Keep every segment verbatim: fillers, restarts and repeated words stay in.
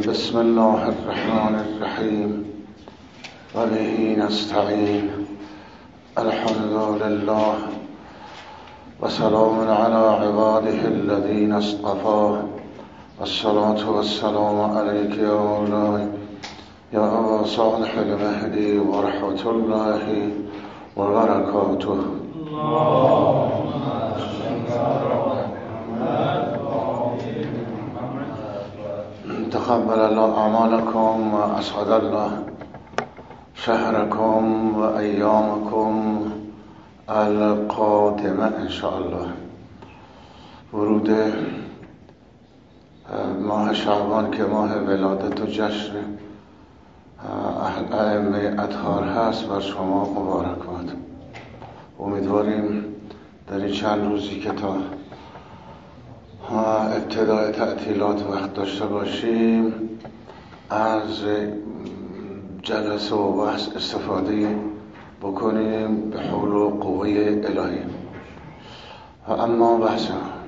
بسم الله الرحمن الرحیم و به نستعین. الحمد لله و سلام علی عباده الذین اصطفی والصلاة والسلام علیک یا مولاي یا ابا صالح المهدی و رحمة الله و برکاته. تقبل الله اعمالكم و اسعد الله شهركم و ایامكم القادمه ان شاء الله. ورود ماه شعبان که ماه ولادت و جشن ائمه اطهار هست بر شما مبارک باد. امیدواریم در این چند روزی که تا ابتدای تعطیلات وقت داشته باشیم از جلسه و بحث استفاده بکنیم به حول و قوه الهی. و اما بحث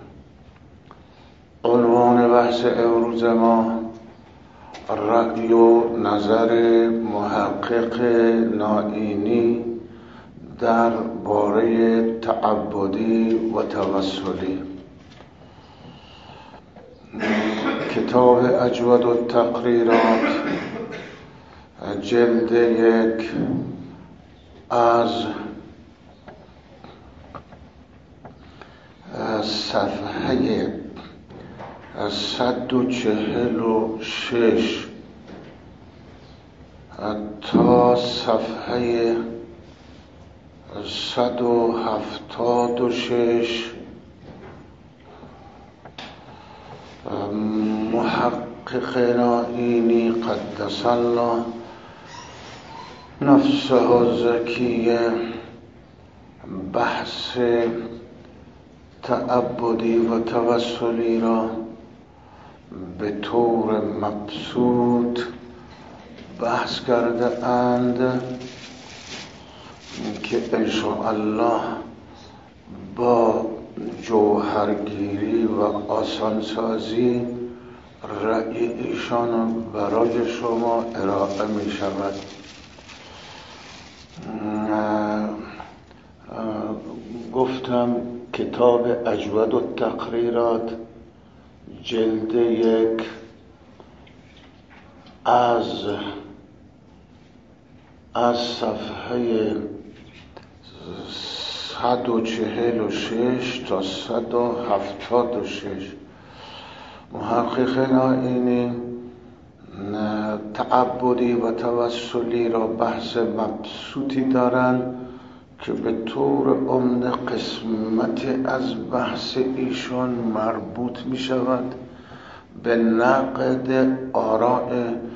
عنوان بحث امروز ما رأی و نظر محقق نائینی در باره تعبدی و توسلی. کتاب اجود التقریرات جلد یک از صفحه صد و چهل و شش تا صفحه صد و هفتاد و شش محقق نائینی قدس الله نفسه الزکیه بحث تعبدی و توسلی را به طور مبسوط بحث کرده اند که انشاءالله با جوهرگیری و آسانسازی رأی ایشان برای شما ارائه می شود. گفتم کتاب اجود التقریرات جلد یک از از صفحه صد و چهل و شش تا صد و هفتاد و شش محقق نائینی تعبدی و توسلی را بحث مبسوطی دارند که به طور عمده قسمت از بحث ایشان مربوط می شود به نقد آراء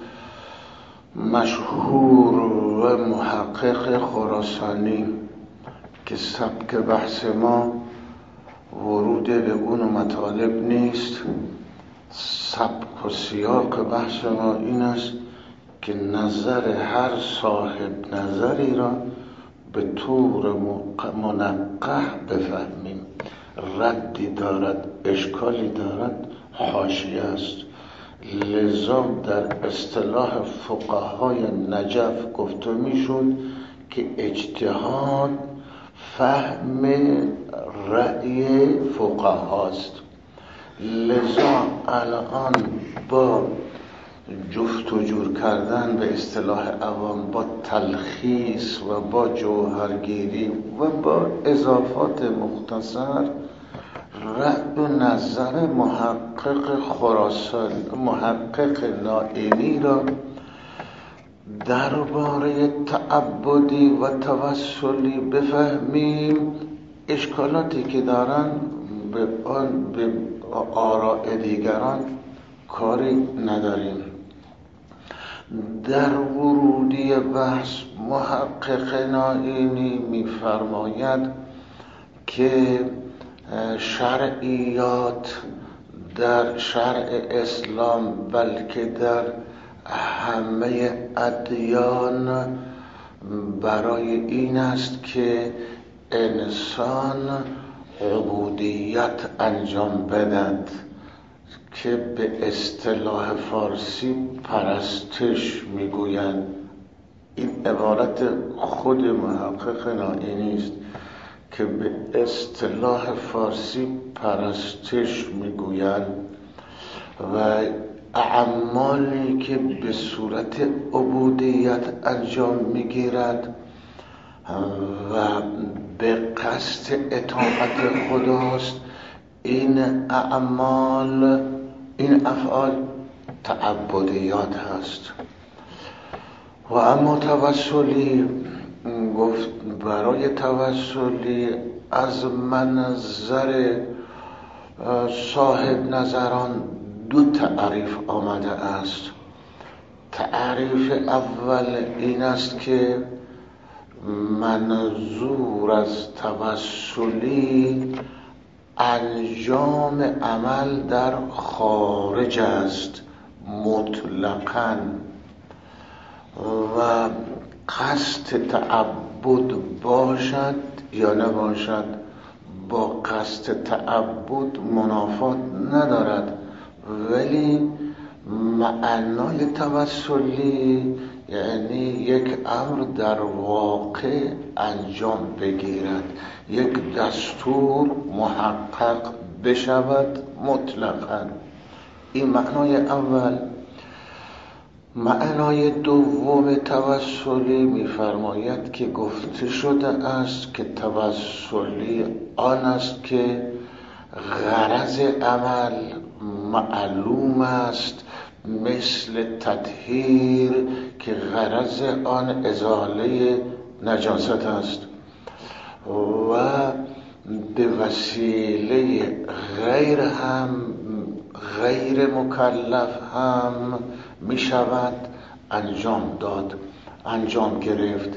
مشهور و محقق خراسانی که سبک بحث ما ورود به اون مطالب نیست. سبک و سیاق بحث ما این است که نظر هر صاحب نظری را به طور منقح بفهمیم. ردی دارد، اشکالی دارد، حاشیه است. لذا در اصطلاح فقهای نجف گفته میشد که اجتهاد فهم رأی فقهاست. لذا الان با جفت و جور کردن به اصطلاح عوام، با تلخیص و با جوهرگیری و با اضافات مختصر رأی و نظر محقق خراسان محقق نائینی را درباره تعبدی و توسلی بفهمیم. اشکالاتی که دارن به آن به آراء دیگران کاری نداریم. در ورودی بحث محقق نائینی می‌فرماید که شرعیات در شرع اسلام بلکه در همه ادیان برای این است که انسان عبودیت انجام بدهد که به اصطلاح فارسی پرستش میگویند. این عبارت خود محقق نائینی است که به اصطلاح فارسی پرستش میگویند و اعمالی که به صورت عبودیت انجام میگیرد و به قصد اطاعت خداست، این اعمال این افعال تعبدیات هست. و اما توسلی، گفت برای توسلی از منظر صاحب نظران دو تعریف آمده است. تعریف اول این است که منظور از توسلی انجام عمل در خارج است مطلقاً و قصد تعبد باشد یا نباشد با قصد تعبد منافات ندارد، ولی معنای توسلی یعنی یک امر در واقع انجام بگیرد، یک دستور محقق بشود مطلقاً. این معنای اول. معنای دوم توسلی می‌فرماید که گفته شده است که توسلی آن است که غرض عمل معلوم است، مثل تطهیر که غرض آن ازاله نجاست است و به وسیله غیر هم غیر مکلف هم می شود انجام داد، انجام گرفت.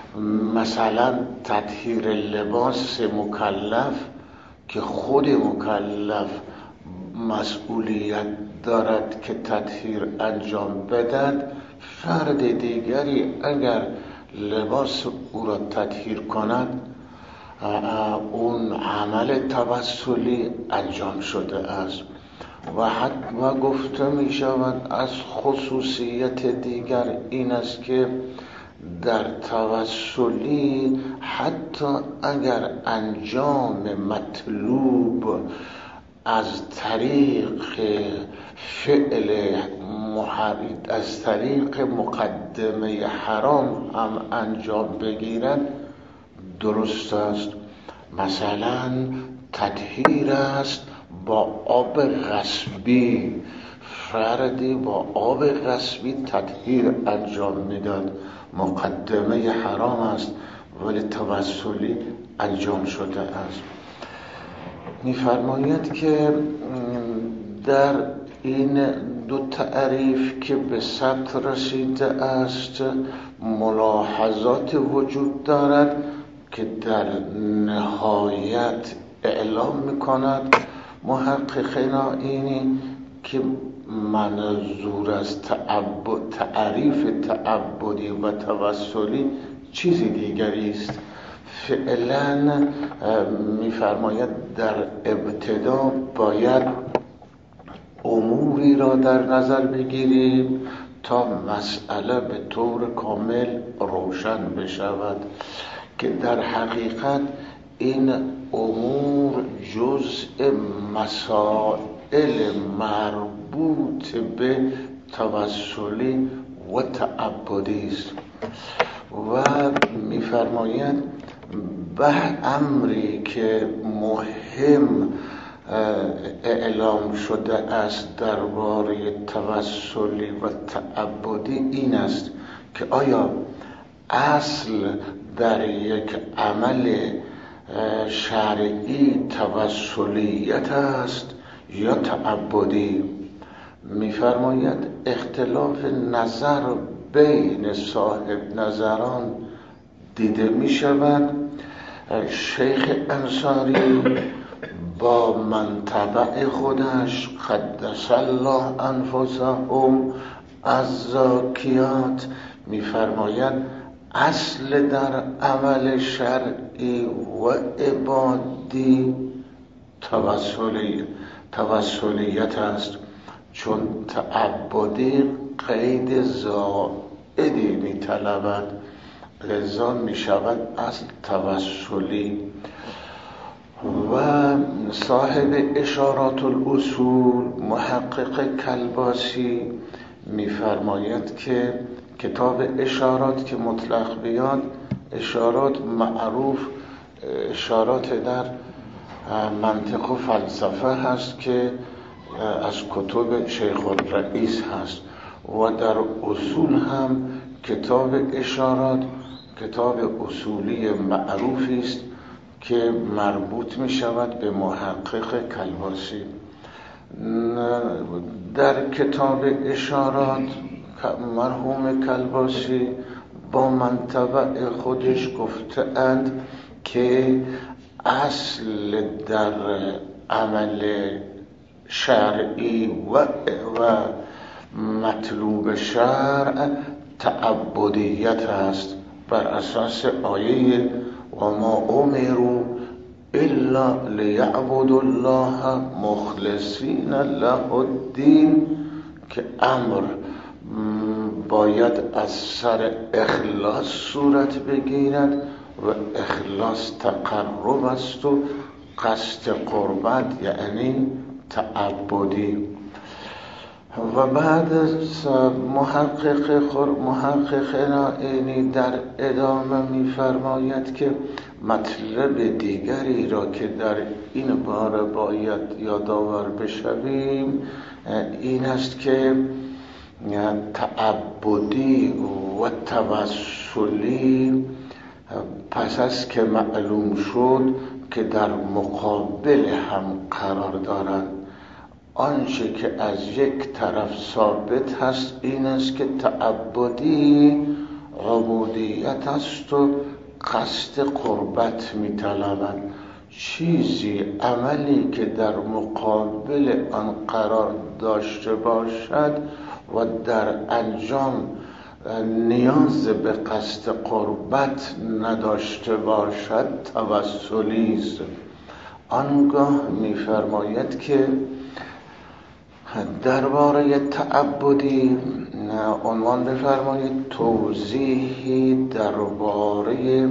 مثلا تطهیر لباس مکلف که خود مکلف مسئولیت دارد که تطهیر انجام بدهد، فرد دیگری اگر لباس او را تطهیر کند اون عمل توسلی انجام شده است. و حتی گفته می شود از خصوصیت دیگر این است که در توسلی حتی اگر انجام مطلوب از طریق فعل محرد از طریق مقدمه حرام هم انجام بگیرد درست است. مثلا تطهیر است با آب غصبی، فردی با آب غصبی تطهیر انجام میداد، مقدمه حرام است ولی توسلی انجام شده است. می‌فرماید که در این دو تعریف که به ثبت رسیده است ملاحظات وجود دارد که در نهایت اعلام می‌کند محقق نائینی که منظور از تعبد تعریف تعبدی و توسلی چیزی دیگری است. فعلا می‌فرماید در ابتدا باید اموری را در نظر بگیریم تا مسئله به طور کامل روشن بشود که در حقیقت این امور جزء مسائل مربوط به توسلی و تعبدی است. و می‌فرماید به امری که مهم اعلام شده است درباره توسلی و تعبدی این است که آیا اصل در یک عمل شرعی توسلیت است یا تعبدی؟ می‌فرماید اختلاف نظر بین صاحب نظران دیده می‌شود. شیخ انصاری با منطبع خودش قدس الله انفسهم از زاکیات می‌فرماید اصل در عمل شرعی و عبادی توسلی توسلیت است چون تعبدی قید زائدی می طلبد، لذا می شود اصل توسلی. و صاحب اشارات الاصول محقق کلباسی می‌فرماید که کتاب اشارات که مطلق بیاد، اشارات معروف اشارات در منطق و فلسفه هست که از کتب شیخ الرئیس هست، و در اصول هم کتاب اشارات کتاب اصولی معروفی است که مربوط می شود به محقق کلباسی. در کتاب اشارات مرحوم کلباسی با منطبع خودش گفته اند که اصل در عمل شرعی و, و مطلوب شرع تعبدیت است، بر اساس آیه و ما امروا الا لیعبدوا الله مخلصین له الدین، که امر باید از سر اخلاص صورت بگیرد و اخلاص تقرب است و قصد قربت یعنی تعبدی. و بعد محقق محقق نائینی در ادامه می‌فرماید که مطلب دیگری را که در این باره باید یادآور بشویم این است که تعبدی و توسلی پس از که معلوم شد که در مقابل هم قرار دارند. آنچه که از یک طرف ثابت هست این است که تعبدی عبودیت است و قصد قربت می طلبند. چیزی عملی که در مقابل آن قرار داشته باشد و در انجام نیاز به قصد قربت نداشته باشد توسلی است. آنگاه می فرماید که درباره تعبدی عنوان بفرمایید توضیحی درباره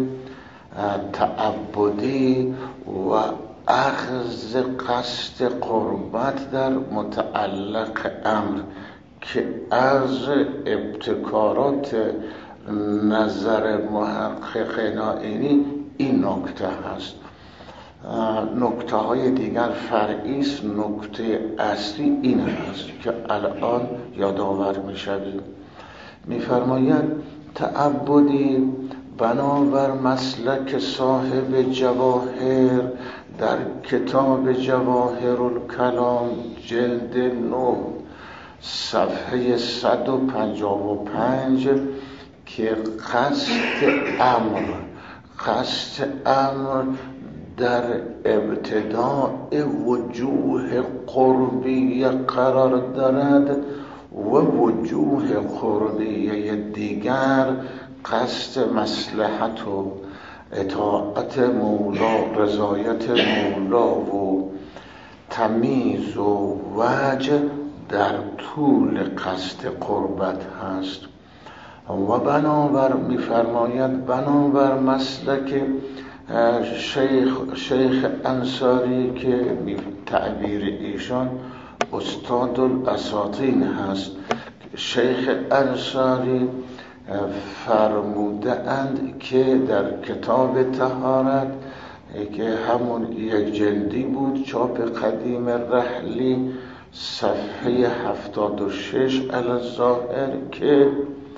تعبدی و اخذ قصد قربت در متعلق امر که از ابتکارات نظر محقق نائینی این نکته هست. نکته های دیگر فرعی است، نکته اصلی این هست که الان یادآور می شویم. می فرماید تعبدی بنابر مسلک صاحب جواهر در کتاب جواهر الکلام جلد نه صفحه صد و پنجاه و پنج که قصد امر قصد امر در ابتداء وجوه قربیه قرار دارد و وجوه قربیه دیگر قصد مصلحت و اطاعت مولا، رضایت مولا و تمیز و وجه در طول قصد قربت هست. و بنابر می‌فرماید بنابر مسلک شیخ شیخ انصاری که تعبیر ایشان استاد الاساطین هست، شیخ انصاری فرموده اند که در کتاب طهارت که همون یک جلدی بود چاپ قدیم رحلی صفحه هفتاد و شش الظاهر که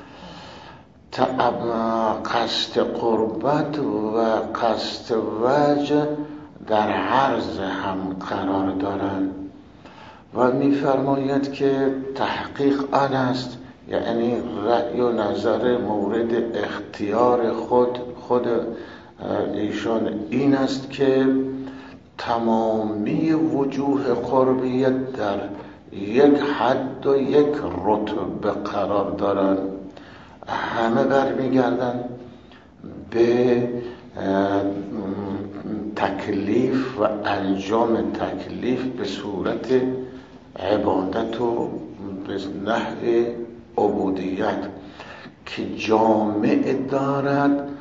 قصد قربت و قصد وجه در عرض هم قرار دارند و می‌فرماید که تحقیق آن است، یعنی رأی و نظر مورد اختیار خود خود ایشان این است که تمامی وجوه قربیت در یک حد و یک رتبه قرار دارند، همه برمیگردن به تکلیف و انجام تکلیف به صورت عبادت و به نحو عبودیت که جامع دارد،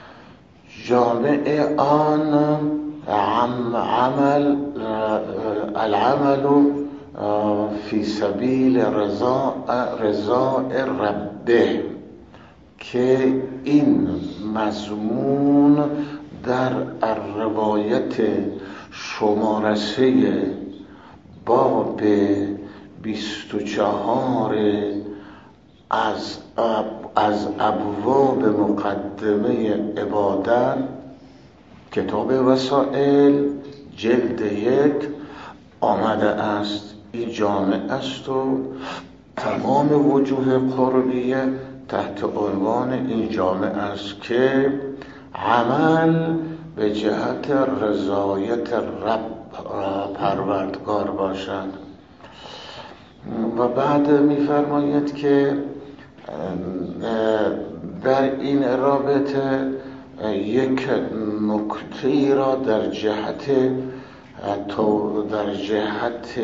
جامع آن عم عمل العمل فی سبیل رضا رضا ربه، که این مضمون در روایت شمارسه باب بیست و چهار از از ابواب مقدمه عبادت کتاب وسائل جلد یک آمده است. این جامع است و تمام وجوه قربیه تحت عنوان این جامع است که عمل به جهت رضایت رب پروردگار باشد. و بعد می‌فرماید که در این رابطه یک نکته را در جهت در جهت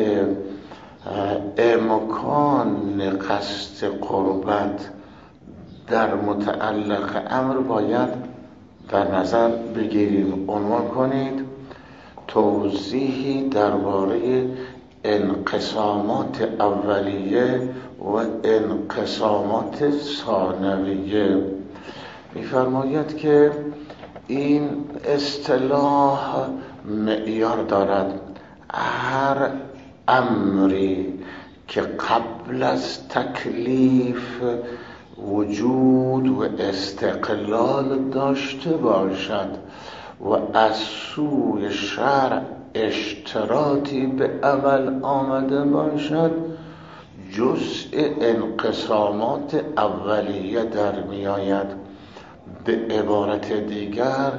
امکان قصد قربت در متعلق امر باید در نظر بگیریم. عنوان کنید توضیحی درباره انقسامات اولیه و انقسامات ثانویه. می‌فرماید که این اصطلاح معیار دارد. هر امری که قبل از تکلیف وجود و استقلال داشته باشد و از سوی شرع اشتراطی به عمل آمده باشد، جزء انقسامات اولیه در می آید. به عبارت دیگر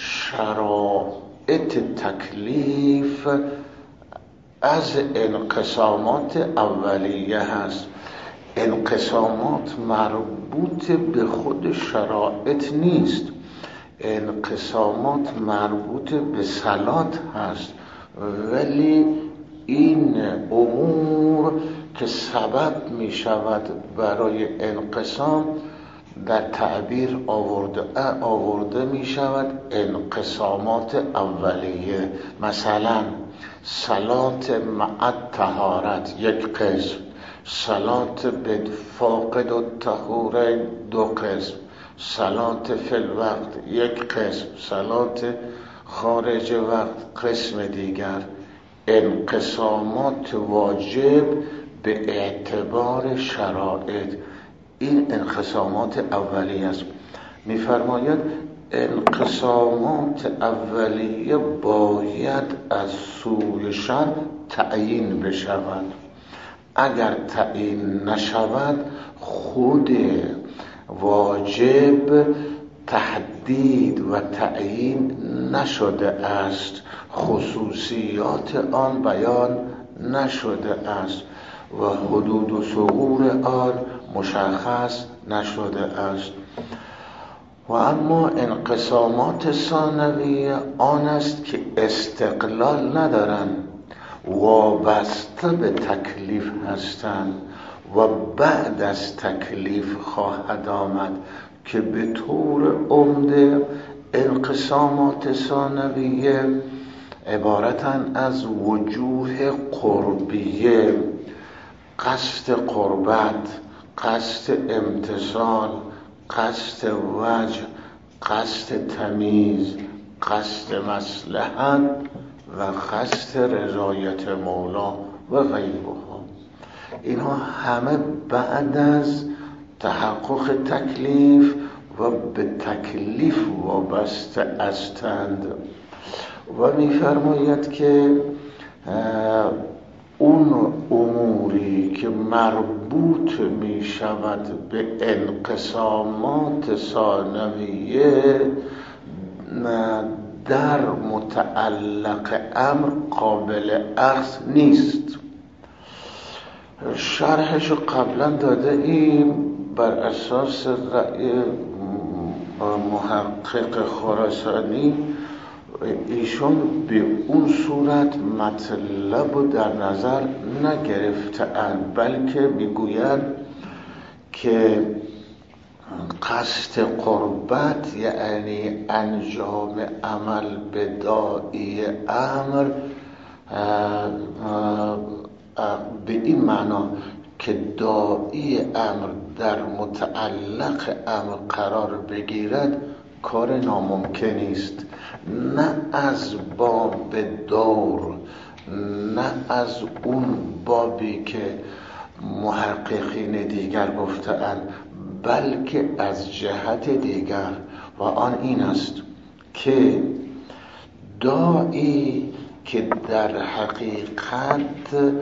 شرایط تکلیف از انقسامات اولیه هست. انقسامات مربوط به خود شرایط نیست، انقسامات مربوط به صلات هست، ولی این امور که سبب می شود برای انقسام در تعبیر آورده, آورده می شود انقسامات اولیه. مثلا صلات مع طهارت یک قسم، صلات به فاقد و طهور دو قسم، صلات فی الوقت یک قسم، صلات خارج وقت قسم دیگر. انقسامات واجب به اعتبار شرایط، این انقسامات اولیه است. می‌فرماید انقسامات اولیه باید از سوی شرع تعیین بشود. اگر تعیین نشود خود واجب تحدید و تعیین نشده است، خصوصیات آن بیان نشده است و حدود و ثغور آن مشخص نشده است. و اما انقسامات ثانویه آن است که استقلال ندارند، وابسته به تکلیف هستند و بعد از تکلیف خواهد آمد، که به طور عمده انقسامات ثانویه عبارتند از وجوه قربیه: قصد قربت، قصد امتثال، قصد وجه، قصد تمیز، قصد مصلحت و قصد رضایت مولا و غیرها. اینها همه بعد از تحقق تکلیف و به تکلیف وابسته هستند. و می‌فرماید که اون اموری که مربوط می شود به انقسامات ثانویه در متعلق امر قابل اخذ نیست. شرحشو قبلا داده ایم بر اساس رأی محقق خراسانی ایشون به اون صورت مطلب رو در نظر نگرفتند، بلکه میگویند که قصد قربت یعنی انجام عمل به داعی امر به این معنا که داعی امر در متعلق امر قرار بگیرد کار ناممکنی است، نه از باب دور، نه از اون بابی که محققین دیگر گفتند، بلکه از جهت دیگر، و آن این است که داعی که در حقیقت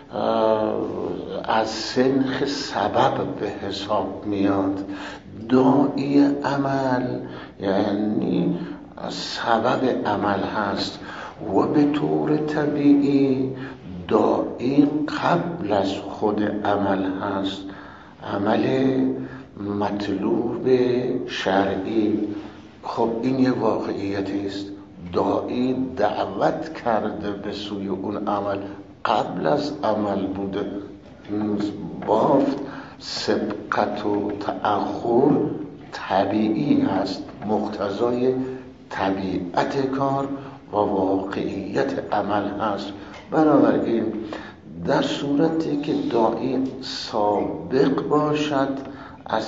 از سنخ سبب به حساب میاد، داعی عمل یعنی سبب عمل هست و به طور طبیعی داعی قبل از خود عمل هست، عمل مطلوب شرعی. خب این یه واقعیتی است، داعی دعوت کرده به سوی اون عمل، قبل از عمل بوده، بافت سبقت و تأخر طبیعی هست، مقتضای طبیعت کار و واقعیت عمل هست. بنابراین در صورتی که داعی سابق باشد، از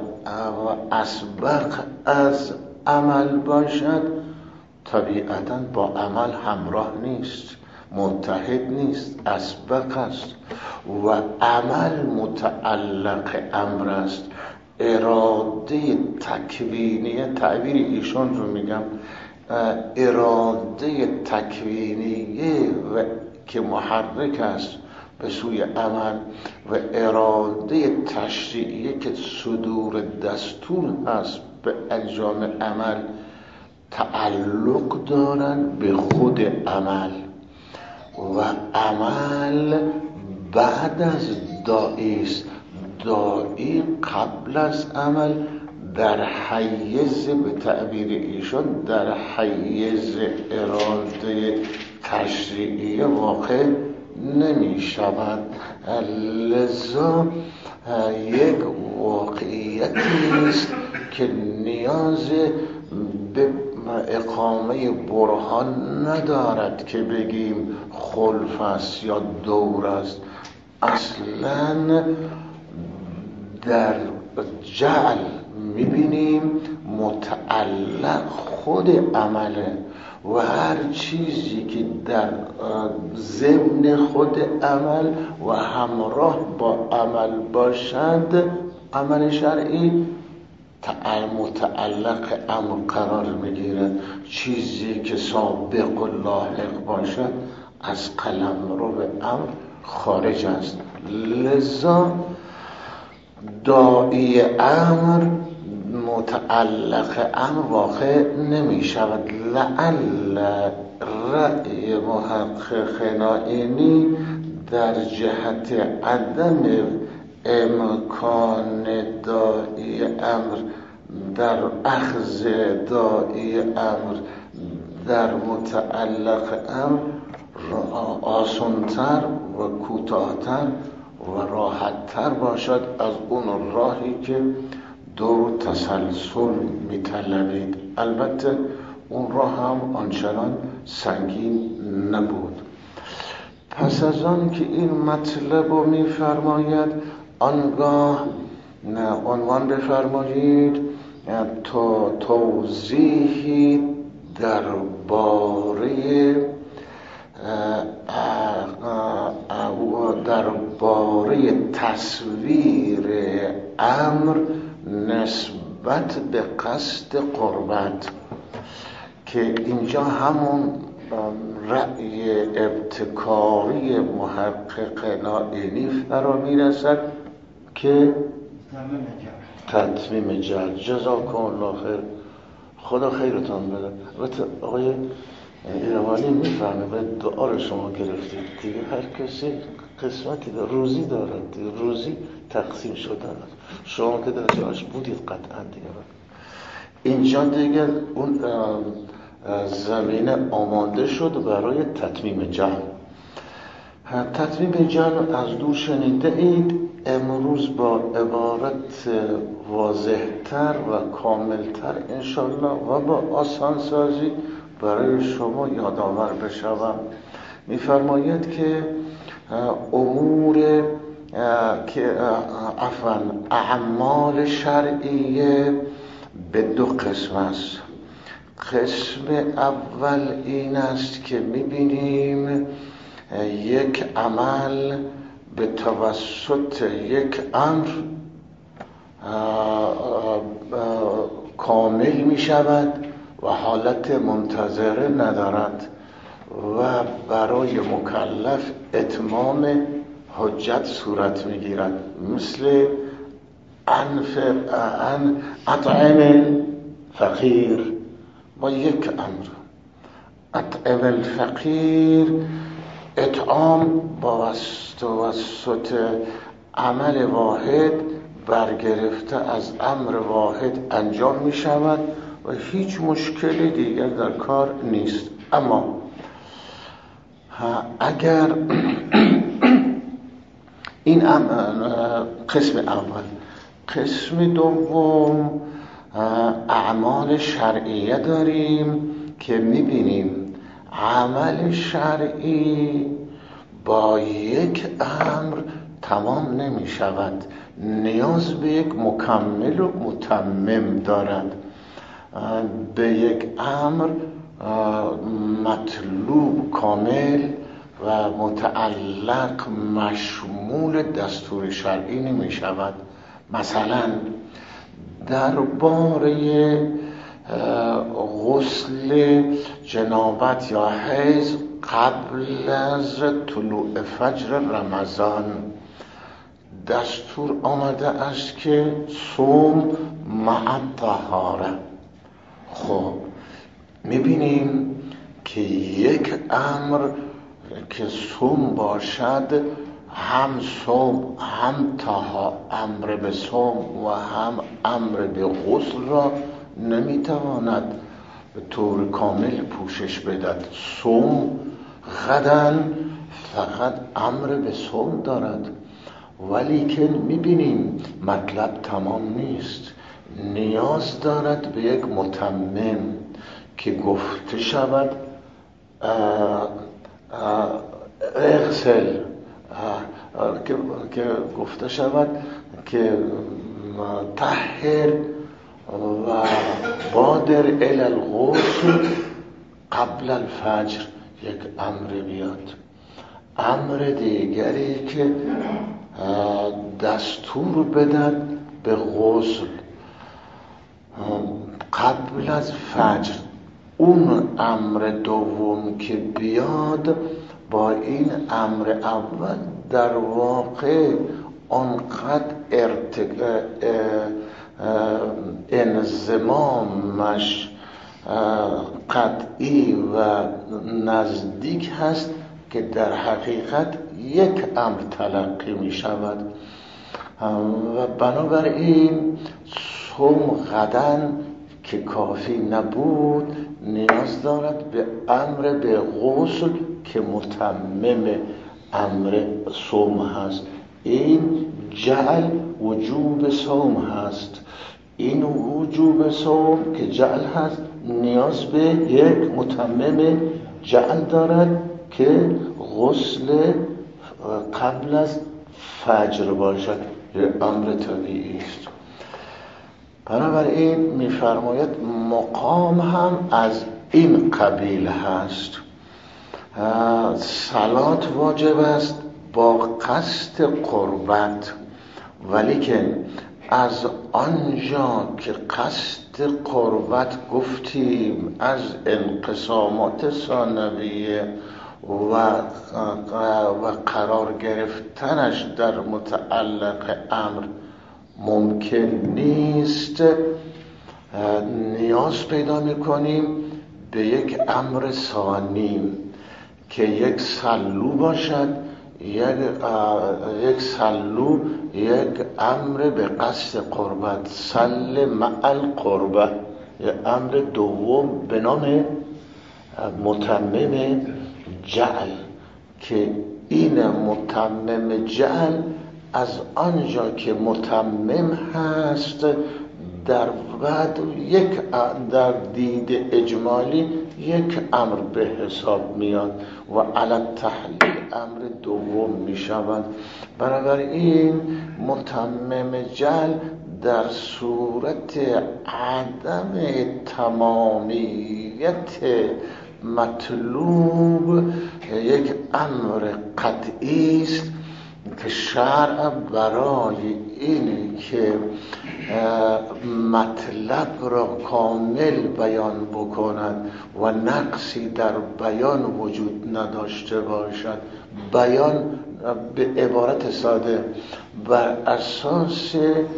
اسبق از عمل باشد، طبیعتاً با عمل همراه نیست، متحد نیست، اسبق است و عمل متعلق امر است. اراده تکوینی، تعبیر ایشان رو میگم، اراده تکوینی و که محرک است به سوی عمل و اراده تشریعی که صدور دستور هست به انجام عمل، تعلق دارند به خود عمل و عمل بعد از داعی است. داعی قبل از عمل در حیز، به تعبیر ایشان، در حیز اراده تشریعی واقع نمی شود. لذا یک واقعیتی است که نیاز به اقامه برهان ندارد که بگیم خلف است یا دور است. اصلا در جعل میبینیم متعلق خود عمله و هر چیزی که در ضمن خود عمل و همراه با عمل باشد، عمل شرعی متعلق امر قرار میگیرد. چیزی که سابق و لاحق باشد از قلمرو امر خارج است. لذا داعی امر متعلق امر واقع نمی شود. لعل رأی محقق نائینی در جهت عدم امکان داعی امر در اخذ داعی امر در متعلق امر آسان‌تر و کوتاه‌تر و راحت‌تر باشد از اون راهی که دور تسلسل می‌طلبید. البته اون راه هم آنچنان سنگین نبود. پس از آن که این مطلب رو می‌فرماید، آنگاه عنوان بفرمایید تا توضیحی درباره درباره تصویر امر نسبت به قصد قربت، که اینجا همون رأی ابتکاری محقق نائینی فرا میرسد که تتمیم جهل. جزاکم الله خیر، خدا خیرتان بده. البته آقای ایروانی میفهمه باید دعا رو شما گرفتید دیگه، هر کسی قسمتی داره، روزی دارد دیگه، روزی تقسیم شده است. شما که در جاش بودید قطعا دیگه. اینجا دیگه اون زمینه آماده شد برای تتمیم جمع. تتمیم جمع از دور شنیده اید، امروز با عبارت واضحتر و کاملتر انشالله و با آسانسازی برای شما یادآور بشوم. می‌فرماید که امور که عفوا اعمال شرعیه به دو قسم است. قسم اول این است که می‌بینیم یک عمل به توسط یک امر کامل می شود و حالت منتظره ندارد و برای مکلف اتمام حجت صورت می گیرد، مثل انفق ان اطعم الفقیر با یک امر. اطعم الفقیر اطعام با توسط عمل واحد برگرفته از امر واحد انجام می شود و هیچ مشکلی دیگر در کار نیست. اما اگر این قسم اول، قسم دوم اعمال شرعیه داریم که می بینیم عمل شرعی با یک امر تمام نمی شود، نیاز به یک مکمل و متمم دارد. به یک امر مطلوب کامل و متعلق مشمول دستور شرعی نمی شود. مثلا درباره غسل جنابت یا حیض قبل از طلوع فجر رمضان دستور آمده است که صوم مع طهاره. خب میبینیم که یک امر که صوم باشد هم صوم هم طهاره، امر به صوم و هم امر به غسل را نمیتواند به طور کامل پوشش بدهد. صوم غداً فقط امر به صوم دارد، ولی که میبینیم مطلب تمام نیست، نیاز دارد به یک متمم که گفته شود اغسل، که گفته شود که طهر و بادر الی الغسل قبل الفجر. یک امر بیاد. امر دیگری که دستور بدن به غسل قبل از فجر. اون امر دوم که بیاد با این امر اول در واقع آنقدر ارتق... انضمامش قطعی و نزدیک هست که در حقیقت یک امر تلقی می شود و بنابراین صوم غداً که کافی نبود، نیاز دارد به امر به غسل که متمم امر صوم هست. این جعل وجوب صوم هست. این وجوب صوم که جعل هست نیاز به یک متمم جعل دارد که غسل قبل از فجر باشد. یک امر طبیعی است. بنابراین می‌فرماید مقام هم از این قبیل هست. صلات واجب است با قصد قربت، ولی که از آنجا که قصد قربت گفتیم از انقسامات ثانویه و و قرار گرفتنش در متعلق امر ممکن نیست، نیاز پیدا می‌کنیم به یک امر ثانی که یک سلو باشد. یک یک سلو یک امر به قصد قربت، سل مع القربه، یک امر دوم به نام متمم جعل، که این متمم جعل از آنجا که متمم هست در بعد یک در دید اجمالی یک امر به حساب میاد و علی تحلیل امر دوم می شود. بنابراین متمم جعل در صورت عدم تمامیت مطلوب یک امر قطعی است که شرع برای اینه که مطلب را کامل بیان بکند و نقصی در بیان وجود نداشته باشد، بیان به عبارت ساده بر اساس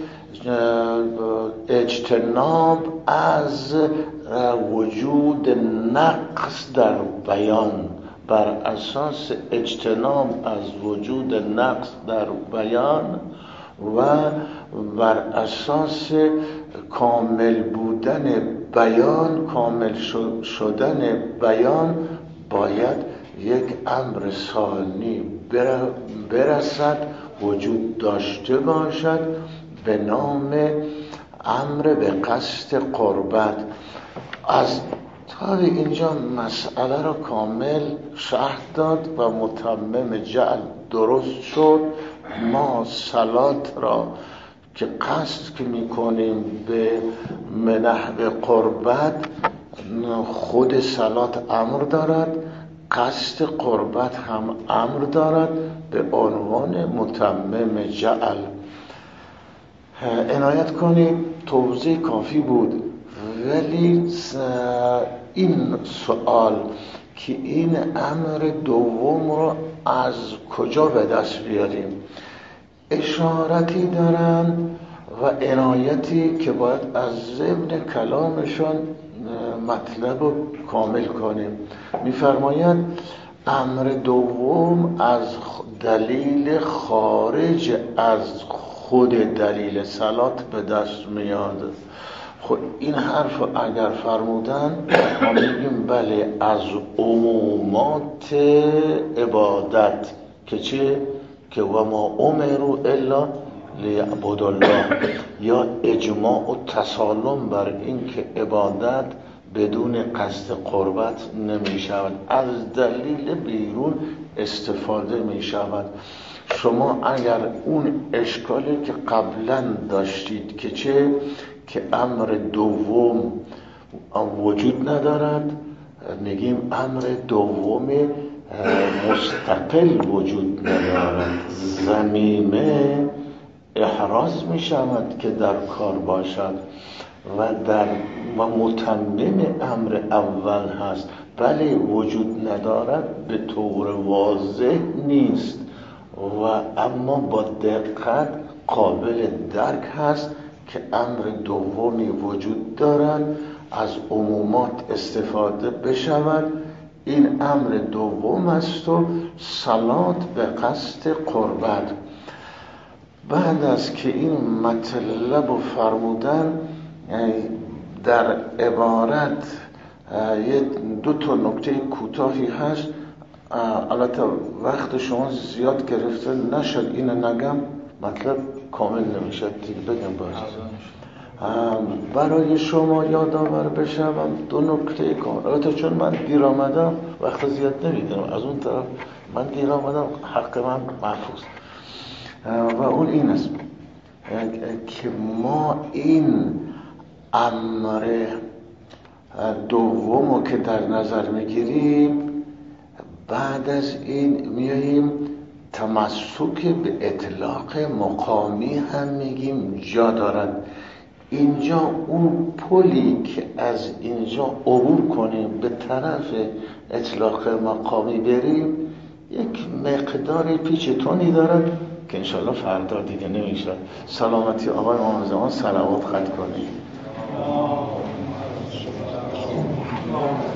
اجتناب از وجود نقص در بیان، بر اساس اجتناب از وجود نقص در بیان و بر اساس کامل بودن بیان، کامل شدن بیان باید یک امر ثانی برسد، وجود داشته باشد به نام امر به قصد قربت. از تا اینجا مسئله را کامل شرح داد و متمم جعل درست شد. ما صلات را که قصد که میکنیم به نحو قربت، خود صلات امر دارد، قصد قربت هم امر دارد به عنوان متمم جعل. عنایت کنید توضیح کافی بود، ولی این سوال که این امر دوم رو از کجا به دست بیاریم اشارتی دارن و عنایتی که باید از ضمن کلامشان مطلب رو کامل کنیم. میفرماید امر دوم از دلیل خارج از خود دلیل صلات به دست میاد. خب این حرف اگر فرمودن ما میگیم بله، از عمومات عبادت که چه؟ که و ما امروا الا لیعبدوا الله، یا اجماع و تسالم بر این که عبادت بدون قصد قربت نمی شود، از دلیل بیرون استفاده می شود. شما اگر اون اشکالی که قبلا داشتید که چه؟ که امر دوم وجود ندارد، میگیم امر دوم مستقل وجود ندارد، ضمیمه احراز می شود که در کار باشد و در و متمم امر اول هست، ولی وجود ندارد به طور واضح نیست و اما با دقت قابل درک هست که امر دومی وجود دارد، از عمومات استفاده بشود. این امر دوم است و صلات به قصد قربت. بعد از که این مطلب رو فرمودن در عبارت دو تا نکته کوتاهی هست، البته وقت شما زیاد گرفته نشد اینو نگم، مطلب کامل نمیشه دیگه، بگم باید برای شما یادآور بشم دو نکته کامل. البته چون من دیر آمدم وقت زیاد نمیدم، از اون طرف من دیر آمدم حق من محفوظ و اون این است که ما این امر دومو که در نظر میگیریم بعد از این میاییم تمسک به اطلاق مقامی هم میگیم جا دارد. اینجا اون پلی که از اینجا عبور کنیم به طرف اطلاق مقامی بریم یک مقدار پیچ تونی دارد که انشالله فردا دیگه نمیشه. سلامتی آقای امام زمان صلوات خط کنیم.